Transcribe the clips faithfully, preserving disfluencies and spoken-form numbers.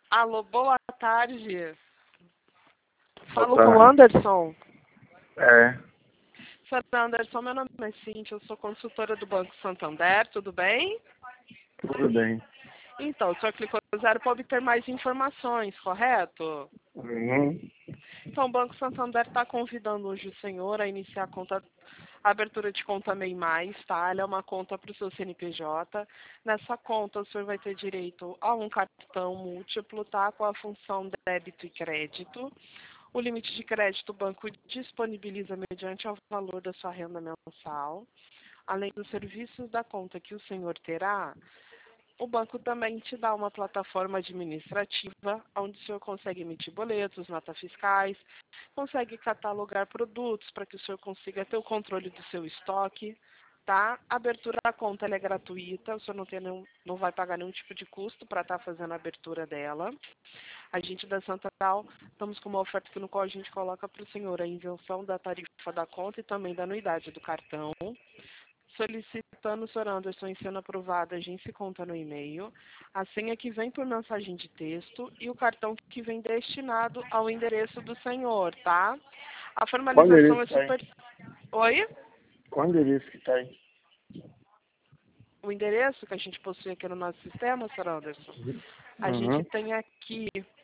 Alô, boa tarde. Falo Boa com o tarde. Anderson. É, Senhor Anderson, meu nome é Cíntia, eu sou consultora do Banco Santander, tudo bem? tudo bem. Então, o senhor clicou no zero para obter mais informações, correto? Uhum. Então, o Banco Santander está convidando hoje o senhor a iniciar a conta, a abertura de conta MEI Mais, tá? Ela é uma conta para o seu C N P J. Nessa conta, o senhor vai ter direito a um cartão múltiplo, tá? Com a função débito e crédito. O limite de crédito o banco disponibiliza mediante o valor da sua renda mensal. Além dos serviços da conta que o senhor terá, o banco também te dá uma plataforma administrativa, onde o senhor consegue emitir boletos, notas fiscais, consegue catalogar produtos para que o senhor consiga ter o controle do seu estoque, tá? A abertura da conta ela é gratuita, o senhor não, tem nenhum, não vai pagar nenhum tipo de custo para estar fazendo a abertura dela. A gente da Santander estamos com uma oferta no qual a gente coloca para o senhor a isenção da tarifa da conta e também da anuidade do cartão. Solicitando o senhor Anderson em sendo aprovado, a gente se conta no e-mail, a senha que vem por mensagem de texto e o cartão que vem destinado ao endereço do senhor, tá? A Qual formalização endereço é que tá aí? super... Oi? Qual endereço que tá aí? O endereço que a gente possui aqui no nosso sistema, senhor Anderson, a gente Uhum. tem aqui,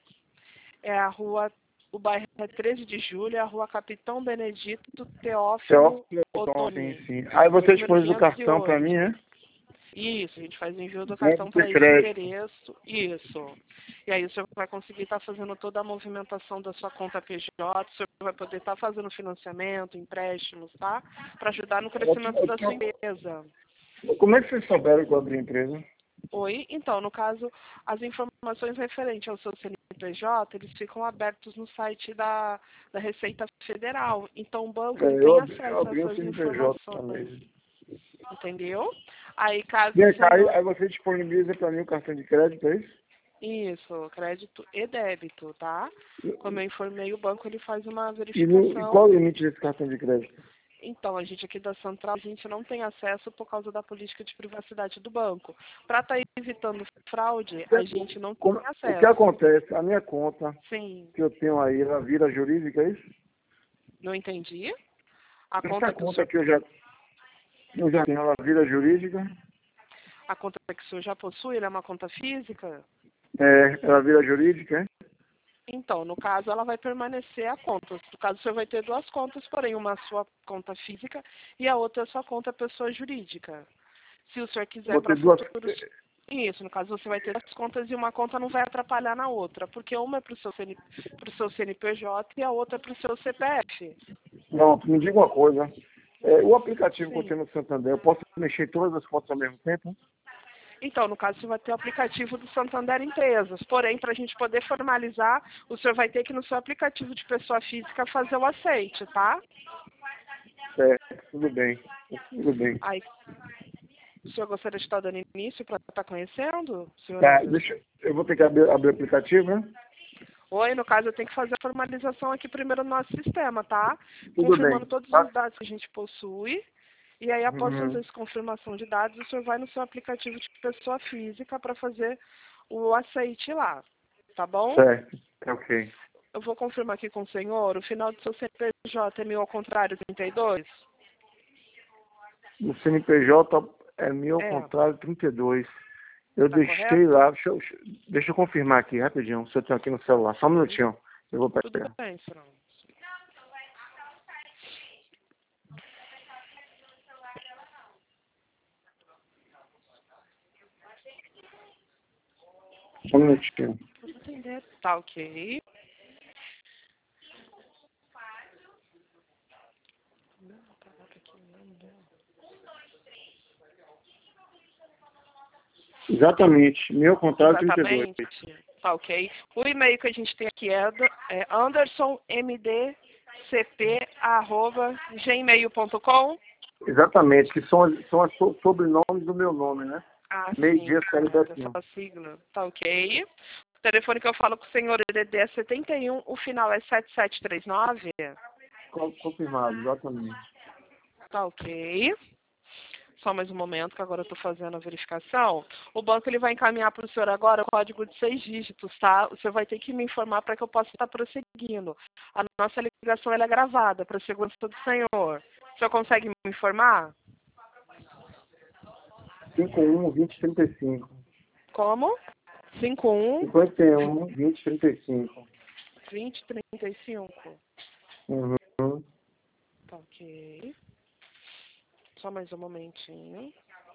é a rua, o bairro é treze de julho, é a rua Capitão Benedito Teófilo Teófilo, sim, Otoni, sim. Aí você número dispôs do quinhentos e cartão pra mim, oito. é? Isso, a gente faz o envio do cartão Débito para e esse crédito. endereço. Isso. E aí o senhor vai conseguir estar fazendo toda a movimentação da sua conta P J, o senhor vai poder estar fazendo financiamento, empréstimos, tá? Para ajudar no Eu tinha- crescimento eu da sua tinha- empresa. Como é que vocês souberam que eu abri a empresa? Oi? Então, no caso, as informações referentes ao seu C N P J, eles ficam abertos no site da, da Receita Federal. Então, o banco ele É, eu tem abri, eu acesso a abri um essas C N P J informações. também. Entendeu? Aí, caso o Vem cá, aí, senhor... aí você disponibiliza pra mim o cartão de crédito, é isso? Isso, crédito e débito, tá? Como eu informei, o banco ele faz uma E, no, e verificação. qual o limite desse cartão de crédito? Então, a gente aqui da Central, a gente não tem acesso por causa da política de privacidade do banco. Para estar evitando fraude, a gente não tem Como- o que acesso. acontece? A minha conta Sim, que eu tenho aí, ela vira jurídica, é isso? não entendi. A Essa conta que o conta senhor, que eu já, eu já tenho, ela vira jurídica? a conta que o senhor já possui, ela é uma conta física? É, ela vira jurídica, é? Então, no caso, ela vai permanecer a conta. No caso, o senhor vai ter duas contas, porém, uma a sua conta física e a outra a sua conta pessoa jurídica. Se o senhor quiser Vou para ter duas. futuros... Isso, no caso, você vai ter duas contas e uma conta não vai atrapalhar na outra, porque uma é para o seu, CN... pro seu C N P J e a outra é para o seu C P F. Pronto, me diga uma coisa. É, o aplicativo que eu Sim. tenho no Santander, eu posso mexer em todas as contas ao mesmo tempo? Então, no caso, você vai ter o aplicativo do Santander Empresas. Porém, para a gente poder formalizar, o senhor vai ter que, no seu aplicativo de pessoa física, fazer o aceite, tá? Certo, tudo bem. Tudo bem. Aí, o senhor gostaria de estar dando início para estar conhecendo, senhor Tá, Anderson? deixa, eu vou ter que abrir, abrir o aplicativo, né? Oi, no caso, eu tenho que fazer a formalização aqui primeiro no nosso sistema, tá? Tudo bem. Confirmando todos Tá? os dados que a gente possui. E aí, após fazer Uhum. essa confirmação de dados, o senhor vai no seu aplicativo de pessoa física para fazer o aceite lá, tá bom? Certo, é ok. Eu vou confirmar aqui com o senhor, o final do seu C N P J é mil ao contrário, trinta e dois? O C N P J é meu, ao É, contrário, trinta e dois. Eu tá deixei correto? lá, deixa eu, deixa eu confirmar aqui rapidinho, se eu tenho aqui no celular. Só um minutinho. Eu vou Tudo pegar. bem, senhor. Só um minutinho. Pode entender. Tá ok. Exatamente. Meu, ao contrário, trinta e dois. Exatamente. Tá ok. O e-mail que a gente tem aqui é, do- é andersonmdcp arroba gmail ponto com. Exatamente, que são, são os so- sobrenomes do meu nome, né? Ah, sim, Meio-dia, Célio correto. Betinho. Essa sigla. Tá ok. O telefone que eu falo com o senhor é D D é setenta e um, o final é sete sete três nove. Co- Confirmado, exatamente. Tá ok. Só mais um momento, que agora eu estou fazendo a verificação. O banco ele vai encaminhar para o senhor agora o código de seis dígitos, tá? O senhor vai ter que me informar para que eu possa estar prosseguindo. A nossa ligação ela é gravada para a segurança do senhor. O senhor consegue me informar? cinco um, vinte, trinta e cinco. Como? cinco um, cinquenta e um, vinte, trinta e cinco. vinte, trinta e cinco. Uhum. Tá, ok. Só mais um momentinho.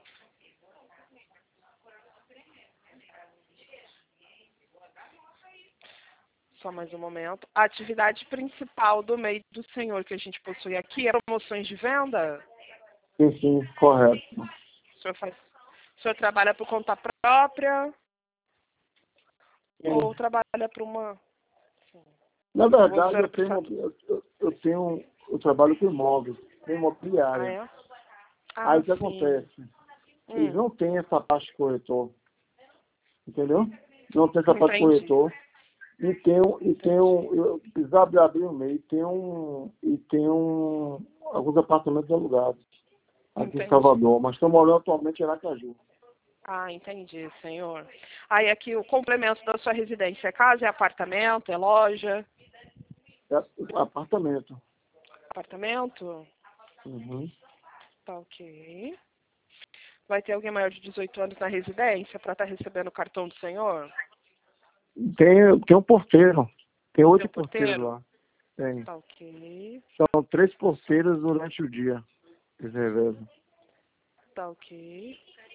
Só mais um momento. A atividade principal do meio do senhor que a gente possui aqui é promoções de venda? Sim, sim, correto. O senhor, faz, o senhor trabalha por conta própria Sim. ou trabalha para uma... Na verdade, Você eu tenho, eu, eu, eu tenho, eu trabalho com imóveis, com Ah, imobiliária. é? Ah, Aí o que sim. acontece? Eles Hum, não têm essa parte de corretor, entendeu? Não tem essa parte de entendi. corretor. E tem um, e tem Entendi. um, eu precisava abrir abrir um meio, tem um, e tem um, alguns apartamentos alugados aqui em Entendi. Salvador, mas estou morando atualmente em Aracaju. Ah, entendi, senhor. Aí aqui o complemento da sua residência é casa, é apartamento, é loja? É apartamento. Apartamento? Uhum. Tá, ok. Vai ter alguém maior de dezoito anos na residência para estar recebendo o cartão do senhor? Tem, tem um porteiro, tem Tem oito um porteiros porteiro? lá. Tem. Tá, ok. São três porteiros durante o dia, eles revezam. Tá, ok.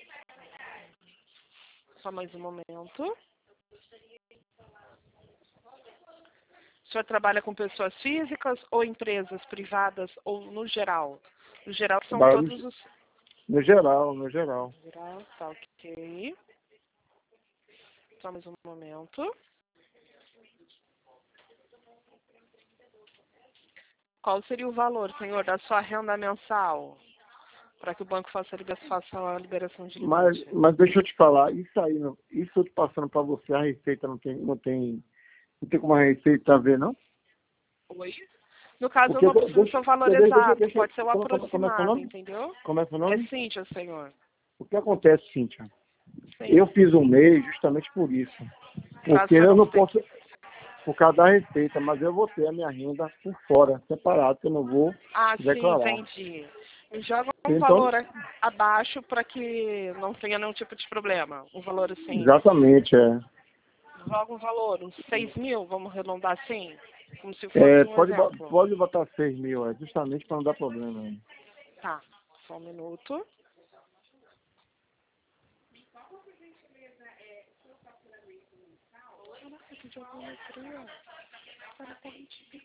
Só mais um momento. O senhor trabalha com pessoas físicas ou empresas privadas ou no geral? No geral são Trabalho todos os... No geral, no geral. No geral, tá, ok. Só mais um momento. Qual seria o valor, senhor, da sua renda mensal? Para que o banco faça a, liga- faça a liberação de Mas, limite. mas deixa eu te falar, isso aí, não- isso eu te passando para você, a receita não tem, não tem, não tem como a receita ver, não? Oi? No caso, eu Porque, não preciso do deixa, seu valor deixa, deixa, exato. deixa Pode ser o como, como, como é seu aproximado, nome? entendeu? Como é seu É nome? Cíntia, senhor. O que acontece, Cíntia? Sim. Eu fiz um mês justamente por isso. Para o Porque senhor eu não não ter posso, que... por causa da receita, mas eu vou ter a minha renda por fora, separado, que eu não vou Ah, sim, declarar. entendi. Me joga um Então, valor a- abaixo para que não tenha nenhum tipo de problema. Um valor assim. exatamente, é. Joga um valor, uns seis mil, vamos arredondar assim? Como se É, fosse um pode, bo- exemplo. pode botar seis mil, é, justamente para não dar problema. Né? Tá, só um minuto. Caraca, que geometria. Cara, tá muito...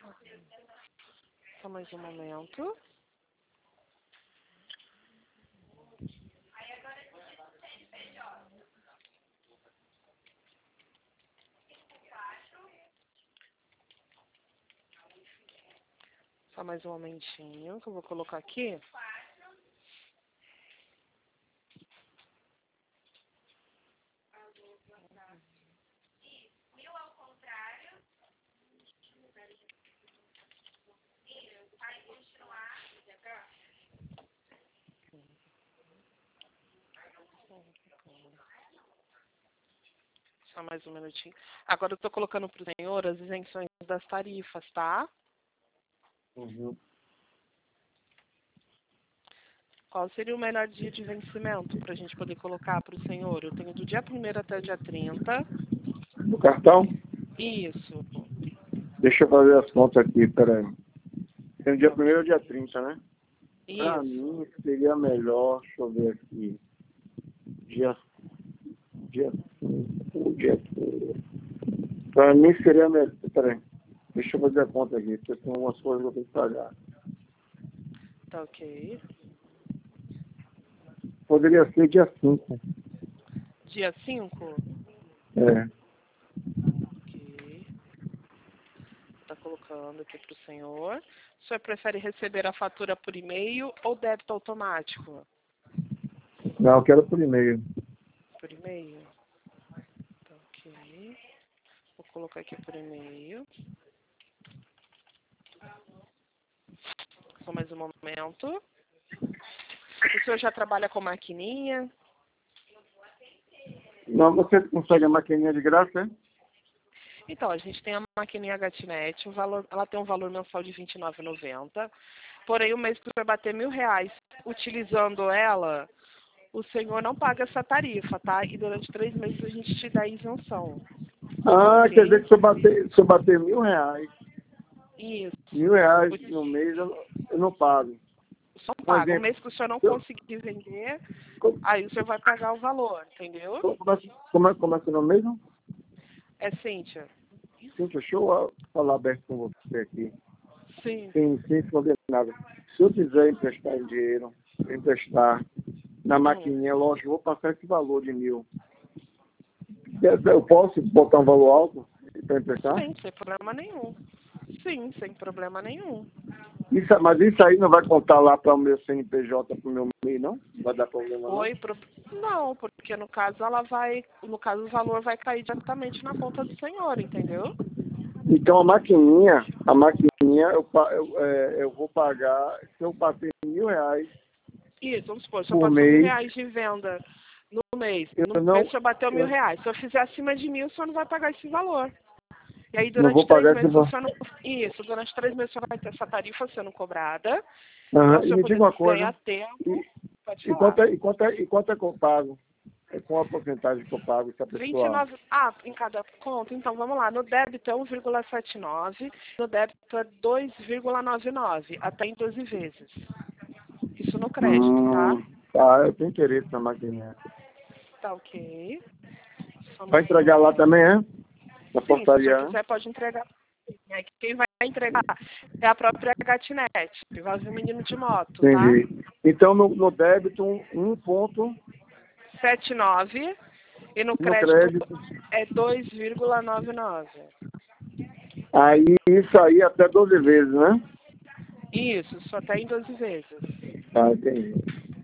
Só mais um momento. Só mais um momentinho que eu vou colocar aqui. Só mais um minutinho. Agora eu tô colocando pro senhor as isenções das tarifas, tá? Uhum. Qual seria o melhor dia de vencimento para a gente poder colocar para o senhor? Eu tenho do dia primeiro até o dia trinta. Do cartão? Isso, Deixa eu fazer as contas aqui, peraí. Tem o dia primeiro e o dia trinta, né? Pra isso. mim seria melhor, deixa eu ver aqui. Dia, dia cinco, dia cinco. Pra mim seria melhor. Peraí. Deixa eu fazer a conta aqui, porque tem umas coisas que eu tenho que pagar. Tá ok. Poderia ser dia cinco. Dia cinco? É. Ok. Tá colocando aqui para o senhor. O senhor prefere receber a fatura por e-mail ou débito automático? Não, eu quero por e-mail. Por e-mail? Tá ok. Vou colocar aqui por e-mail. Só mais um momento. senhor já trabalha com maquininha? Não, você consegue a maquininha de graça, é? Então, a gente tem a maquininha Gatnet, o valor, ela tem um valor mensal de vinte e nove reais e noventa centavos. Porém, o mês que você vai bater mil reais utilizando ela, o senhor não paga essa tarifa, tá? E durante três meses a gente te dá a isenção. Ah, Ok? quer dizer que se eu bater, se eu bater mil reais, Isso. mil reais no mês, eu, não- eu não pago. Só Um paga. O exemplo, mês que o senhor não eu- conseguir vender, como, aí o senhor vai pagar o valor, entendeu? como, é, como, é, como é seu nome mesmo? É Cíntia. Sim, deixa eu falar aberto com você aqui. Sim. Sem, sem esconder nada. Se eu quiser emprestar em dinheiro, emprestar na maquininha, lógico, eu vou passar esse valor de mil. Eu posso botar um valor alto para emprestar? Sim, sem problema nenhum. Sim, sem problema nenhum. Isso, mas isso aí não vai contar lá para o meu C N P J, para o meu M E I, não? Não vai dar problema, não? Oi, pro... Não, porque no caso ela vai. No caso o valor vai cair diretamente na conta do senhor, entendeu? Então a maquininha, a maquininha eu, pa- eu, é, eu vou pagar, se eu passei mil reais Isso, vamos supor, se eu por passou mil mês, reais de venda no mês, eu no não, mês o senhor bateu mil eu reais. Se eu fizer acima de mil, o senhor não vai pagar esse valor. E aí não durante vou três pagar esse meses o valor. senhor não. Isso, durante três meses o senhor vai ter essa tarifa sendo cobrada. Para Aham. o E senhor me diga poder uma ganhar coisa, tempo, e, pode e, falar. quanto é, e, quanto é, e quanto é que eu pago? É com a porcentagem que eu pago se a vinte e pessoa... nove. Ah, em cada conta? Então vamos lá. No débito é um vírgula setenta e nove, no débito é dois vírgula noventa e nove, até em doze vezes. Isso no crédito, tá? Hum, tá, eu tenho interesse na maquininha. Tá ok. Só Vai mais um entregar lá momento. também, é? Na Sim, se o portaria, senhor é? quiser pode entregar. É que quem vai entregar é a própria Gatnet. Vai vir o menino de moto, tá? Entendi. Então no, no débito, um, um ponto, setenta e nove e no no crédito crédito. é dois vírgula noventa e nove. Aí isso aí até doze vezes, né? Isso, só até em doze vezes. Tá, entendi.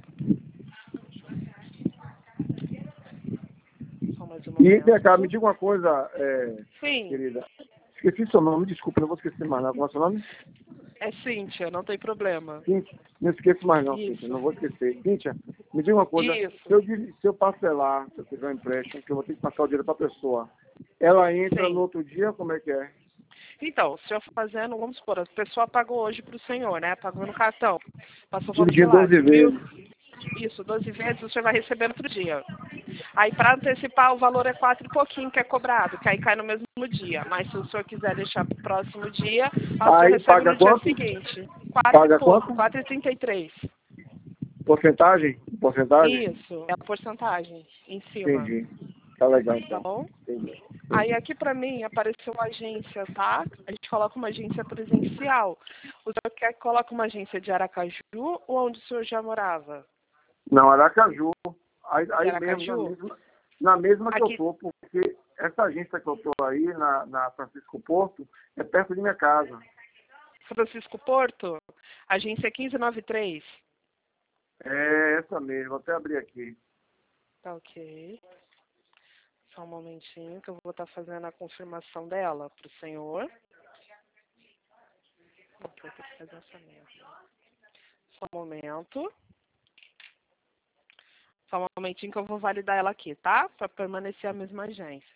Só mais um E vem cá, me momento. diga uma coisa, é, Sim, querida. Esqueci seu nome, desculpa, não vou esquecer mais não. Como é seu nome? é Cíntia, não tem problema. Cíntia. Não esqueço mais não, Cíntia, Isso. não vou esquecer. Cíntia, me diga uma coisa, Isso. se eu, dir- se eu parcelar, se eu fizer um empréstimo, que eu vou ter que passar o dinheiro para a pessoa, ela entra Sim. no outro dia, como é que é? Então, o senhor fazendo, vamos supor, a pessoa pagou hoje para o senhor, né? Pagou no cartão. Passou, vamos Dividir em lá, doze de mil. vezes. Isso, doze vezes o senhor vai receber no outro dia. Aí, para antecipar, o valor é quatro e pouquinho que é cobrado, que aí cai no mesmo dia. Mas se o senhor quiser deixar para o próximo dia, o senhor Aí recebe paga no dia quanto? seguinte. Quatro e Paga pouco, quanto? quatro e trinta e três. Porcentagem? Porcentagem? Isso, é a porcentagem em cima, Entendi. Tá legal tá então. bom? Entendi. Aí aqui pra mim apareceu uma agência, tá? A gente coloca uma agência presencial. O senhor quer que coloque uma agência de Aracaju ou onde o senhor já morava? Não, Aracaju. Aí, De aí mesmo, na Aracaju? mesma, na mesma que eu Aqui, tô, porque essa agência que eu tô aí, na, na Francisco Porto, é perto de minha casa. Francisco Porto, agência quinze noventa e três. É essa mesmo, vou até abrir aqui. Tá ok. Só um momentinho que eu vou estar fazendo a confirmação dela pro senhor. Ok, eu tenho que fazer essa mesmo. Só um momento. Só um momentinho que eu vou validar ela aqui, tá? Para permanecer a mesma agência.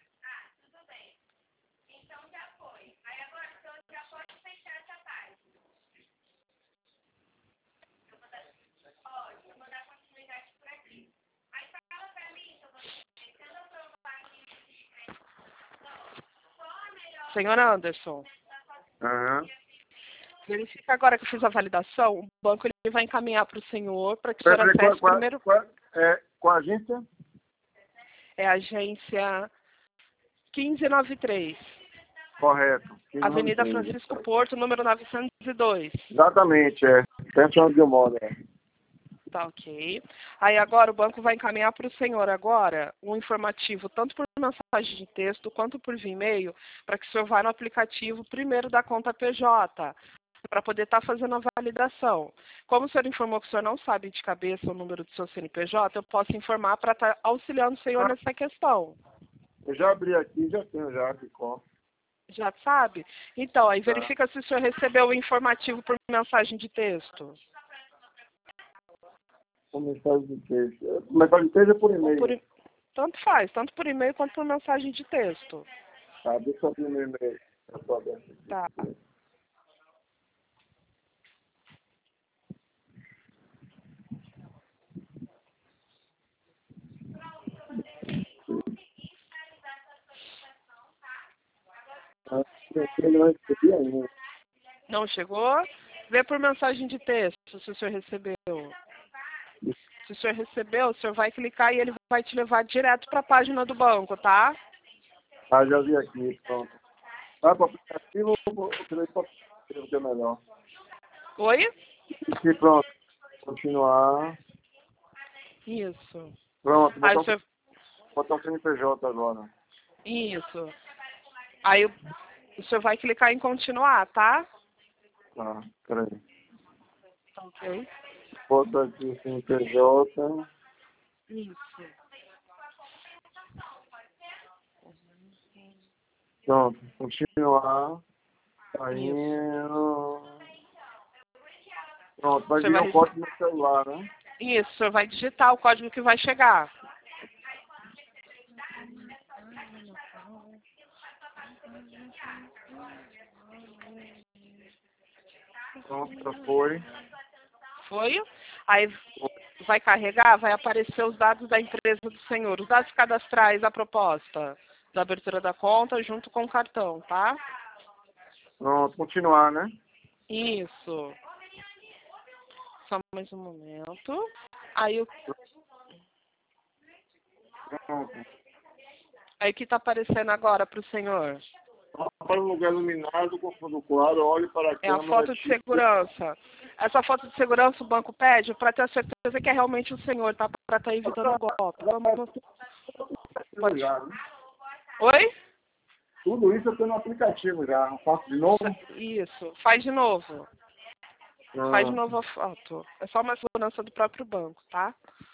Senhor Anderson, Aham. verifica agora que eu fiz a validação, o banco ele vai encaminhar para o senhor para que o senhor Peraí, acesse qual, qual, primeiro. qual, é, qual a agência? É a agência quinze noventa e três, Correto. Avenida Francisco Porto, número novecentos e dois. Exatamente, é. Perto onde eu moro, é. Tá ok. Aí agora o banco vai encaminhar para o senhor agora um informativo, tanto por mensagem de texto quanto por e-mail, para que o senhor vá no aplicativo primeiro da conta P J, para poder estar fazendo a validação. Como o senhor informou que o senhor não sabe de cabeça o número do seu C N P J, eu posso informar para estar auxiliando o senhor nessa questão. Eu já abri aqui, já tenho já aqui com. Já sabe? Então, aí Tá. verifica se o senhor recebeu o informativo por mensagem de texto. Por mensagem de texto. Mensagem de texto é por e-mail. Por, tanto faz, tanto por e-mail quanto por mensagem de texto. Tá, deixa eu abrir meu e-mail. Tá. Ele não recebi ainda. Não chegou? Vê por mensagem de texto se o senhor recebeu. Se o senhor recebeu, o senhor vai clicar e ele vai te levar direto para a página do banco, tá? Ah, já vi aqui, pronto. Vai para o aplicativo ou tirei para o aplicativo que é melhor? Oi? Aqui, pronto. Continuar. Isso. Pronto, Aí botar, o senhor... botar o C N P J agora. Isso. Aí o, o senhor vai clicar em continuar, tá? Tá, peraí. Ok. Bota aqui o C N P J. Isso. Pronto, continuar. Saindo. Pronto, vai Você vir vai... um código no celular, né? Isso, o senhor vai digitar o código que vai chegar. Pronto, já foi. Foi? Aí vai carregar, vai aparecer os dados da empresa do senhor, os dados cadastrais, a proposta da abertura da conta junto com o cartão, tá? Pronto, continuar, né? Isso. Só mais um momento. Aí o Pronto. aí o que está aparecendo agora para o senhor? Para um lugar iluminado, com fundo claro, olhe para a É a câmera. foto de segurança. Essa foto de segurança o banco pede para ter a certeza que é realmente o senhor, tá? Para estar evitando golpe. Vamos... Pode. Já, né? Oi? Tudo isso eu tenho no aplicativo já. Faço de novo? Isso. Faz de novo. Ah, Faz de novo a foto. É só uma segurança do próprio banco, tá?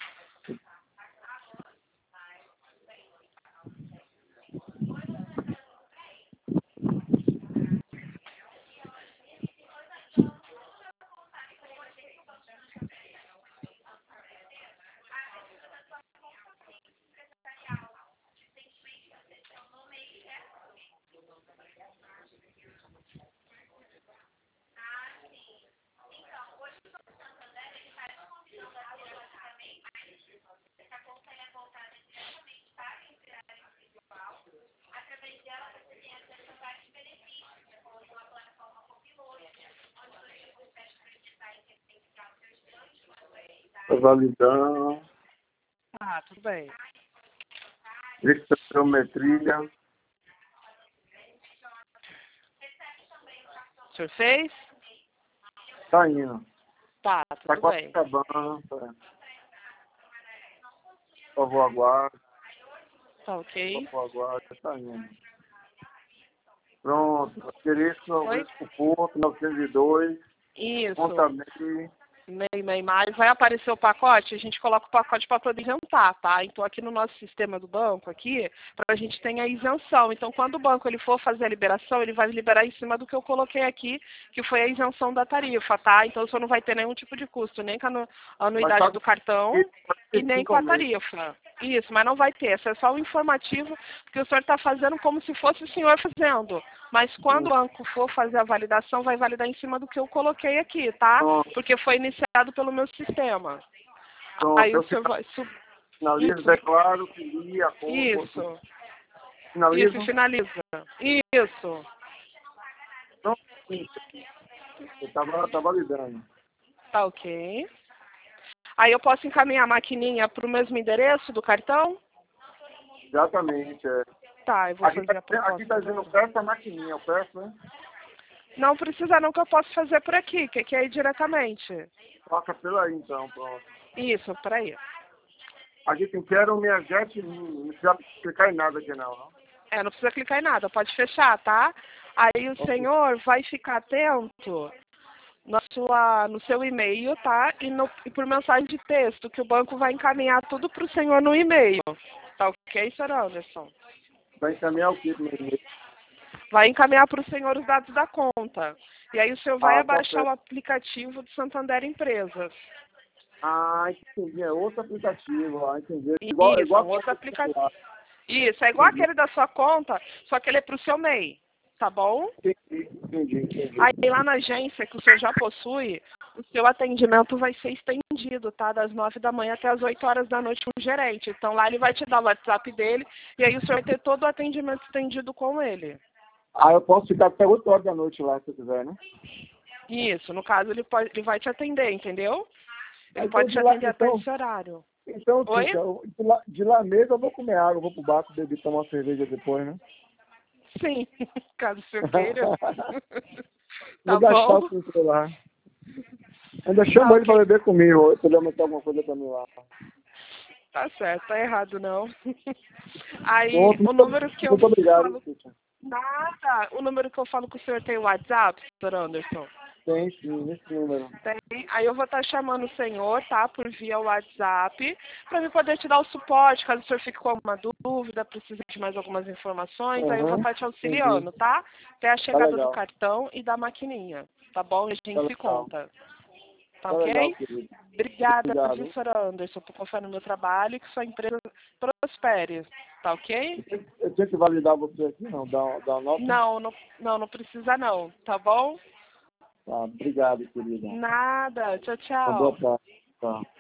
Tá validando. Ah, tudo bem. Espirometria. O senhor fez? Tá indo. Tá, Tá tudo quase bem. acabando. Tá. Por favor, aguarde. Tá ok. Por favor, aguarde. Tá indo. Pronto. Asterisco Oi? noventa ponto novecentos e dois. Isso. Conta bem. Meio, meio mais. Vai aparecer o pacote, a gente coloca o pacote para poder isentar, tá? Então aqui no nosso sistema do banco, aqui, para a gente tem a isenção. Então quando o banco ele for fazer a liberação, ele vai liberar em cima do que eu coloquei aqui, que foi a isenção da tarifa, tá? Então o senhor não vai ter nenhum tipo de custo, nem com a anu- a anuidade Tá... do cartão e nem com a tarifa. Isso, mas não vai ter. Isso é só o informativo, porque o senhor está fazendo como se fosse o senhor fazendo. Mas quando o banco for fazer a validação, vai validar em cima do que eu coloquei aqui, tá? Pronto. Porque foi iniciado pelo meu sistema. Pronto. Aí Eu o senhor vai... Sub... finalizo, Isso. declaro que li a conta. Isso. Finalizo. Isso, finaliza. Isso. Pronto. Eu tava, tá validando. Tá ok. Aí eu posso encaminhar a maquininha para o mesmo endereço do cartão? Exatamente, é. Tá, eu vou Aqui fazer a tá, proposta. aqui tá dizendo peça a maquininha, eu peço, né? Não precisa não, que eu posso fazer por aqui, que aqui é diretamente. Toca pela aí então, pronto. Isso, peraí. Aqui tem quero minha jet, não precisa clicar em nada aqui não, não? É, não precisa clicar em nada, pode fechar, tá? Aí o senhor vai ficar atento na sua, no seu e-mail, tá? E, no, e por mensagem de texto, que o banco vai encaminhar tudo para o senhor no e-mail. Tá ok, senhor Anderson? Vai encaminhar o que no e-mail? Vai encaminhar para o senhor os dados da conta. E aí o senhor vai Ah, tá abaixar certo. o aplicativo do Santander Empresas. Ah, entendi. É outro aplicativo. Ah, entendi. Igual, Isso, igual um outro aplicativo. Isso, é igual entendi. aquele da sua conta, só que ele é pro seu M E I, tá bom? Entendi, entendi, entendi. Aí lá na agência que o senhor já possui, o seu atendimento vai ser estendido, tá? Das nove da manhã até as oito horas da noite com o gerente. Então lá ele vai te dar o WhatsApp dele e aí o senhor vai ter todo o atendimento estendido com ele. Ah, eu posso ficar até oito horas da noite lá, se eu quiser, né? Isso, no caso ele, pode, ele vai te atender, entendeu? Ele Então, pode te de lá, atender até então, esse horário. então, Oi? Tita, eu- de lá, de lá mesmo eu vou comer água, eu vou pro bar, beber, tomar uma cerveja depois, né? Sim, caso o senhor queira. Vou Tá gastar bom? o com celular. Ainda Tá chamo ele pra ok. beber comigo, se ele aumentar alguma coisa pra mim lá. Tá certo, tá errado não. Aí, Pronto, o muito, número que eu muito obrigado, hein, falo. Tita. Nada! O número que eu falo com o senhor tem o WhatsApp, doutor Anderson? Tem sim, nesse número. Tem. Aí eu vou estar chamando o senhor, tá? Por via WhatsApp, para eu poder te dar o suporte, caso o senhor fique com alguma dúvida, precise de mais algumas informações, aí eu vou Aham, estar te entendi. auxiliando, tá? Até a Tá chegada do legal, cartão e da maquininha, tá bom? A tá gente se legal. conta. Tá Tá legal, ok? querido. Obrigada, Obrigado, hein? professor Anderson, por confiar no meu trabalho e que sua empresa prospere, tá ok? Eu tenho, eu tenho que validar você aqui, não? Dar, dar uma nota? Não, não, não, não precisa não, tá bom? Tá, obrigado, querida. Nada, tchau, Uma boa tchau. tarde. Tá.